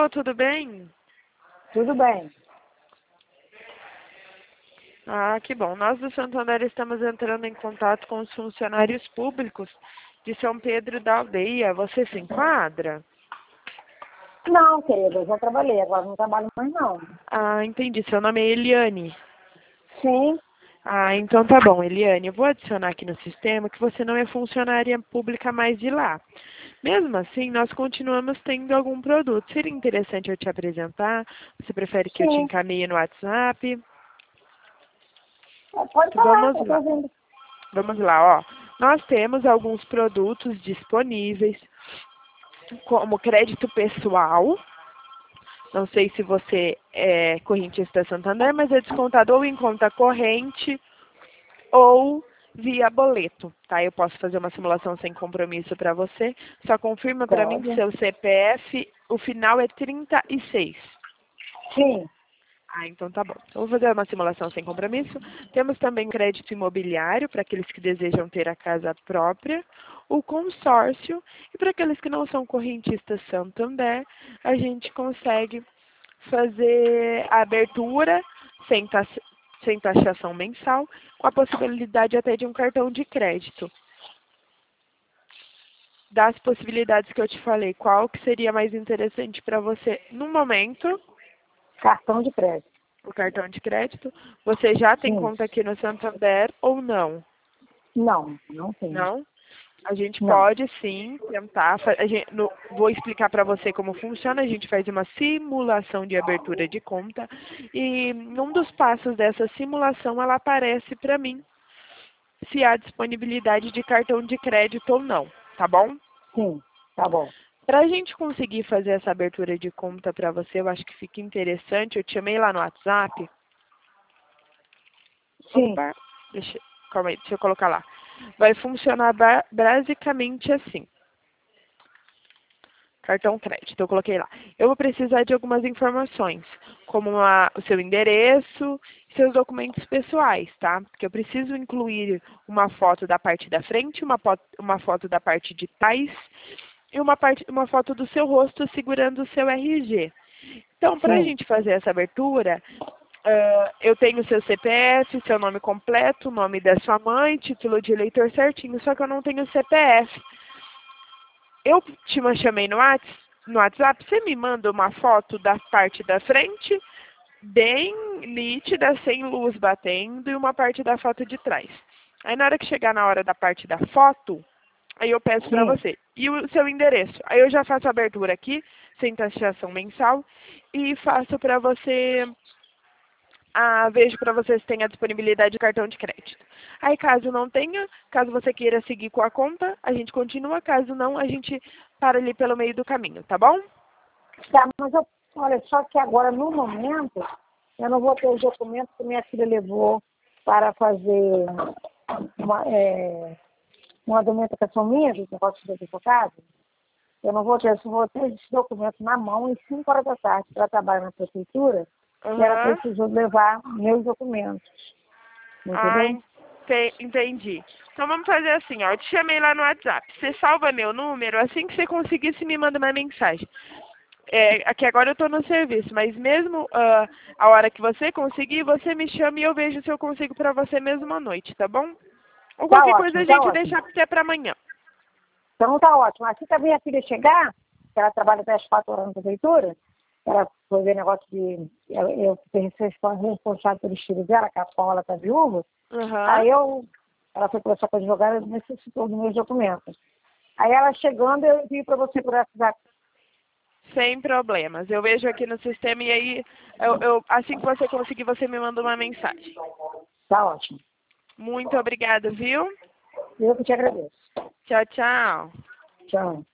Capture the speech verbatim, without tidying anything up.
Alô, tudo bem? Tudo bem. Ah, que bom. Nós do Santander estamos entrando em contato com os funcionários públicos de São Pedro da Aldeia. Você se enquadra? Não, querida, eu já trabalhei, agora não trabalho mais não. Ah, entendi. Seu nome é Eliane. Sim, Ah, então tá bom, Eliane. Eu vou adicionar aqui no sistema que você não é funcionária pública mais de lá. Mesmo assim, nós continuamos tendo algum produto. Seria interessante eu te apresentar? Você prefere que eu te sim. encaminhe no WhatsApp? É, pode falar, Vamos eu tô lá. ouvindo. Vamos lá, ó. Nós temos alguns produtos disponíveis, como crédito pessoal. Não sei se você é correntista Santander, mas é descontado ou em conta corrente ou via boleto, tá? Eu posso fazer uma simulação sem compromisso para você. Só confirma para mim que Pode. seu C P F, o final é trinta e seis. Sim, Ah, então tá bom. Então, vou fazer uma simulação sem compromisso. Temos também crédito imobiliário para aqueles que desejam ter a casa própria, o consórcio, e para aqueles que não são correntistas Santander, a gente consegue fazer a abertura sem, tax, sem taxação mensal, com a possibilidade até de um cartão de crédito. Das possibilidades que eu te falei, qual que seria mais interessante para você no momento? cartão de crédito. O cartão de crédito. Você já tem Sim. conta aqui no Santander ou não? Não, não tem. Não? A gente Não. pode sim tentar. fa- A gente, no- vou explicar para você como funciona. A gente faz uma simulação de abertura de conta e num dos passos dessa simulação ela aparece para mim se há disponibilidade de cartão de crédito ou não, tá bom? Sim, tá bom. Para a gente conseguir fazer essa abertura de conta para você, eu acho que fica interessante. Eu te chamei lá no WhatsApp. Sim, Opa, deixa, calma aí, deixa eu colocar lá. Vai funcionar ba- basicamente assim. Cartão crédito, eu coloquei lá. Eu vou precisar de algumas informações, como uma- o seu endereço e seus documentos pessoais, tá? Porque eu preciso incluir uma foto da parte da frente, uma, foto, uma foto da parte de trás e uma, parte, uma foto do seu rosto segurando o seu R G. Então, para a sim. gente fazer essa abertura, ah, eu tenho seu C P F, seu nome completo, o nome da sua mãe, título de eleitor certinho, só que eu não tenho C P F. Eu te chamei no Whats- no WhatsApp, você me manda uma foto da parte da frente, bem nítida, sem luz batendo, e uma parte da foto de trás. Aí na hora que chegar na hora da parte da foto, aí eu peço para Sim. você. E o seu endereço? Aí eu já faço a abertura aqui, sem taxação mensal, e faço para você, ah, vejo para você se tem a disponibilidade de cartão de crédito. Aí caso não tenha, caso você queira seguir com a conta, a gente continua, caso não, a gente para ali pelo meio do caminho, tá bom? Tá, mas eu, olha, só que agora, no momento, eu não vou ter os documentos que minha filha levou para fazer uma, é, uma documentação minha, que eu posso ser advogado. Eu não vou ter, eu só vou ter esse documento na mão em cinco horas da tarde, para trabalhar na prefeitura, e ela Aham. precisou levar meus documentos. Ah, Entendeu? ente- entendi. Então vamos fazer assim, ó. Eu te chamei lá no WhatsApp. Você salva meu número, assim que você conseguir, você me manda uma mensagem. É, aqui agora eu estou no serviço, mas mesmo ah, a hora que você conseguir, você me chama e eu vejo se eu consigo para você mesmo à noite, tá bom? Ou Tá qualquer coisa a ótimo, tá gente ótimo. deixa até para amanhã. Então tá ótimo. Assim que a minha filha chegar, que ela trabalha até as quatro horas na prefeitura, ela foi ver negócio de. Eu, eu tenho que ser responsável pelo filho dela, que a Paula está viúva. Aham. Aí eu, ela foi conversar com a advogada e necessitou dos meus documentos. Aí ela chegando, eu envio para você por WhatsApp. Sem problemas. Eu vejo aqui no sistema e aí, eu, eu- assim que você conseguir, você me manda uma mensagem. Tá ótimo. Muito obrigada, viu? Eu que te agradeço. Tchau, tchau. Tchau.